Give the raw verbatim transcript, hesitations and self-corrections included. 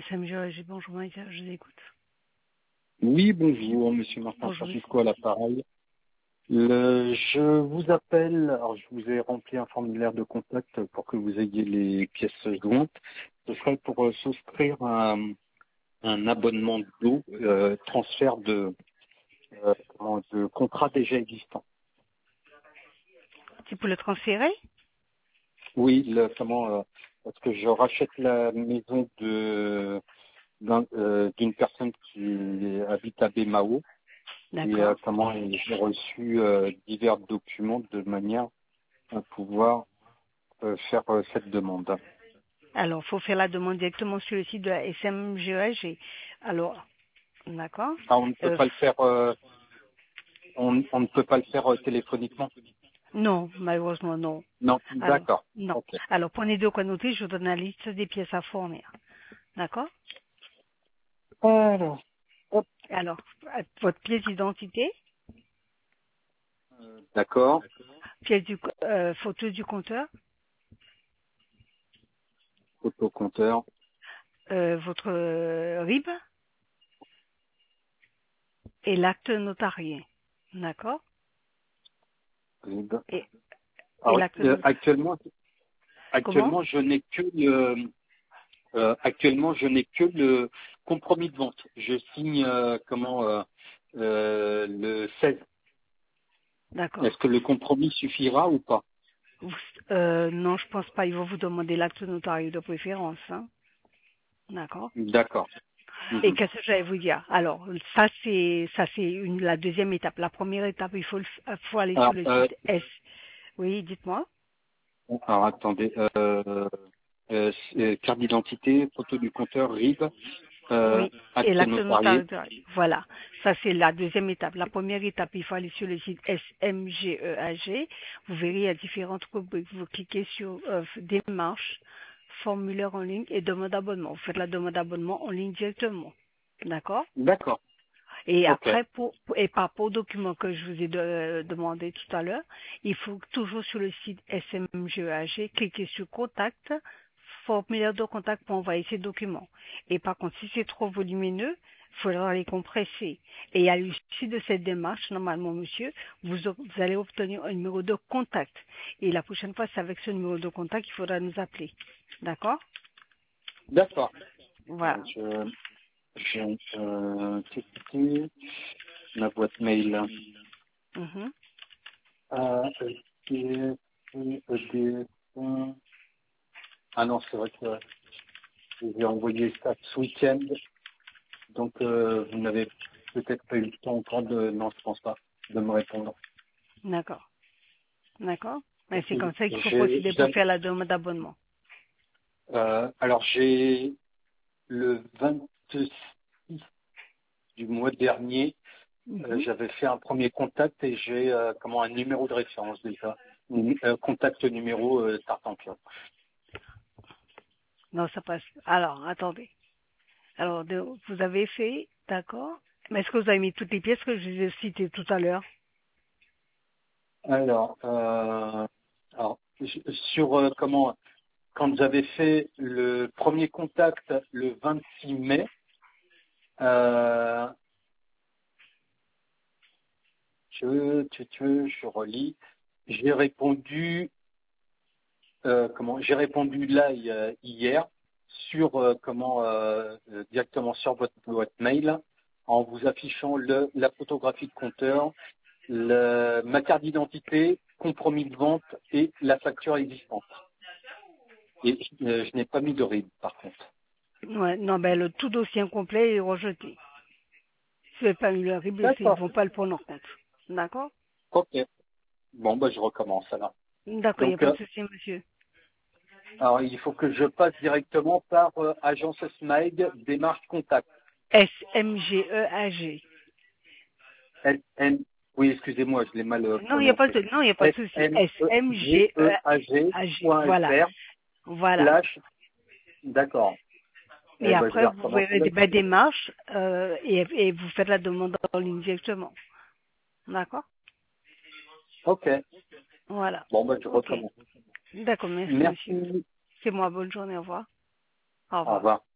S M G, j'ai bonjour Maïka, je vous écoute. Oui, bonjour, monsieur Martin Bonjour. Francisco à l'appareil. Le- Je vous appelle, alors je vous ai rempli un formulaire de contact pour que vous ayez les pièces jointes. Ce serait pour euh, souscrire un, un abonnement d'eau, euh, transfert de, euh, comment, de contrat déjà existant. C'est pour le transférer? Oui, le, comment, euh, parce que je rachète la maison de d'un- euh, d'une personne qui habite à Bémao. Et euh, D'accord. comment j'ai reçu euh, divers documents de manière à pouvoir euh, faire euh, cette demande. Alors, il faut faire la demande directement sur le site de la S M G E G. Alors, d'accord. Ah, on ne peut Euh, pas le faire, euh, on, on ne peut pas le faire euh, téléphoniquement. non, malheureusement, non. Non, Alors, d'accord. non. Ok. Alors, prenez deux quoi noter, je vous donne la liste des pièces à fournir. D'accord. Alors, hop, Alors, euh, votre pièce d'identité, d'accord. pièce du, co- euh, photo du compteur, Autocompteur. euh, votre euh, R I B et l'acte notarié. D'accord. Rib. Et, et Alors, l'acte euh, notarié. actuellement, Comment? actuellement, je n'ai que le, euh, actuellement, je n'ai que le compromis de vente. Je signe euh, comment euh, euh, le seize. D'accord. Est-ce que le compromis suffira ou pas? Vous- Euh, non, je pense pas. Ils vont vous demander l'acte notarié de préférence. Hein. D'accord. D'accord. Et Mhm. qu'est-ce que j'allais vous dire? Alors, ça c'est ça c'est une la deuxième étape. La première étape, il faut le f- faut aller sur Alors, le euh, site S. Oui, dites-moi. alors attendez. Euh, euh, euh, carte d'identité, photo du compteur, R I B, euh, Oui. Et acte l'acte notarié. notarié. Voilà. Ça c'est la deuxième étape. La première étape, il faut aller sur le site S M G E A G. Vous verrez, il y a différentes rubriques. Vous cliquez sur euh, démarche, formulaire en ligne et demande d'abonnement. Vous faites la demande d'abonnement en ligne directement. D'accord? D'accord. Et Ok. après, pour, et par rapport au document que je vous ai de- demandé tout à l'heure, il faut toujours sur le site S M G E A G cliquer sur contact, formulaire de contact pour envoyer ces documents. Et par contre, si c'est trop volumineux, il faudra les compresser. Et à l'issue de cette démarche, normalement, monsieur, vous, ob- vous allez obtenir un numéro de contact. Et la prochaine fois, c'est avec ce numéro de contact qu'il faudra nous appeler. D'accord? D'accord. Alors, Voilà. je, je, euh, tic, tic, tic, ma boîte mail. Mhm. Euh, E D F, E D F. Ah non, c'est vrai que j'ai envoyé ça ce week-end, donc euh, vous n'avez peut-être pas eu le temps encore de, non, je pense pas, de me répondre. D'accord. D'accord? Mais c'est comme ça qu'il faut J'ai, procéder pour j'ai- faire la demande d'abonnement. euh, alors j'ai le vingt-six du mois dernier, euh, Mhm. j'avais fait un premier contact et j'ai euh, comment un numéro de référence déjà. Nu- euh, contact numéro euh, Tartampion. Non, ça passe. Alors, attendez. Alors, de- vous avez fait, d'accord. Mais est-ce que vous avez mis toutes les pièces que je vous ai citées tout à l'heure? Alors, euh, alors je- sur euh, comment quand j'avais fait le premier contact le vingt-six mai, euh, je, tu, tu, je relis, j'ai répondu euh, comment j'ai répondu là hi- hier sur euh, comment euh, euh, directement sur votre boîte mail en vous affichant le, la photographie de compteur, le, ma carte d'identité, compromis de vente et la facture existante. Et euh, je n'ai pas mis de R I B par contre. Ouais, non, ben, le tout dossier incomplet est rejeté. Si vous n'avez pas eu le R I B, ils ne D'accord. vont pas le prendre en compte. D'accord? Ok. Bon, bah je recommence alors. D'accord, il n'y a Donc, pas euh, de souci, monsieur. alors, il faut que je passe directement par euh, Agence Smile, démarche contact. S M G E A G. S N, oui, excusez-moi, je l'ai mal euh, Non, il n'y a pas prononcé. de, non, il n'y a pas de S souci. M S E M G G E E A G A G. point F Voilà. R Voilà. slash, d'accord. Et Eh ben, je après, vais vous recommencer verrez là. des belles démarches, euh, et, et vous faites la demande en ligne directement. D'accord? Ok. Voilà. Bon, bah je Ok. recommence. D'accord, merci, monsieur. Merci. C'est moi, bonne journée, au revoir. Au Au revoir. revoir.